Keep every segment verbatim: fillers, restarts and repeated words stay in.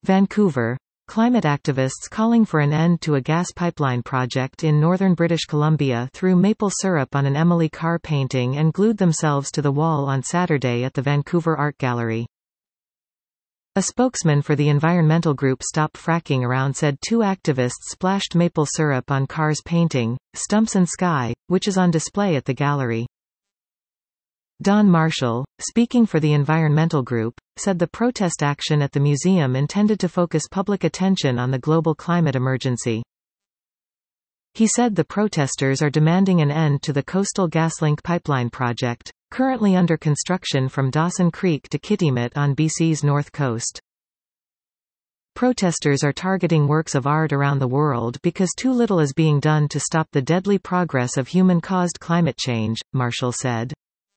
Vancouver. Climate activists calling for an end to a gas pipeline project in northern British Columbia threw maple syrup on an Emily Carr painting and glued themselves to the wall on Saturday at the Vancouver Art Gallery. A spokesman for the environmental group Stop Fracking Around said two activists splashed maple syrup on Carr's painting, Stumps and Sky, which is on display at the gallery. Don Marshall, speaking for the environmental group, said the protest action at the museum intended to focus public attention on the global climate emergency. He said the protesters are demanding an end to the Coastal GasLink pipeline project, currently under construction from Dawson Creek to Kitimat on B C's north coast. Protesters are targeting works of art around the world because too little is being done to stop the deadly progress of human-caused climate change, Marshall said.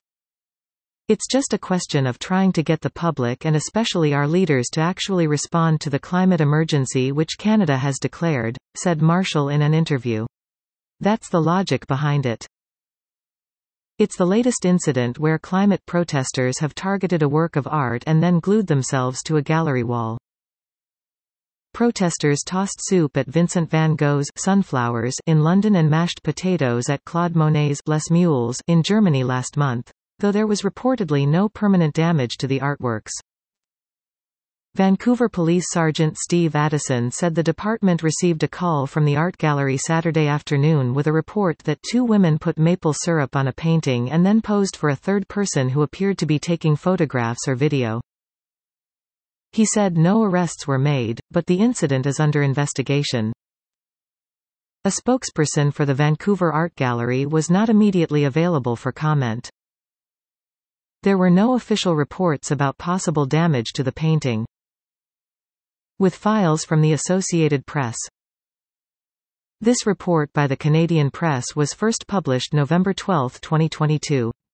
It's just a question of trying to get the public and especially our leaders to actually respond to the climate emergency which Canada has declared, said Marshall in an interview. That's the logic behind it. It's the latest incident where climate protesters have targeted a work of art and then glued themselves to a gallery wall. Protesters tossed soup at Vincent van Gogh's Sunflowers in London and mashed potatoes at Claude Monet's Les Mules in Germany last month, though there was reportedly no permanent damage to the artworks. Vancouver Police Sergeant Steve Addison said the department received a call from the art gallery Saturday afternoon with a report that two women put maple syrup on a painting and then posed for a third person who appeared to be taking photographs or video. He said no arrests were made, but the incident is under investigation. A spokesperson for the Vancouver Art Gallery was not immediately available for comment. There were no official reports about possible damage to the painting. With files from the Associated Press. This report by the Canadian Press was first published November twelfth, twenty twenty-two.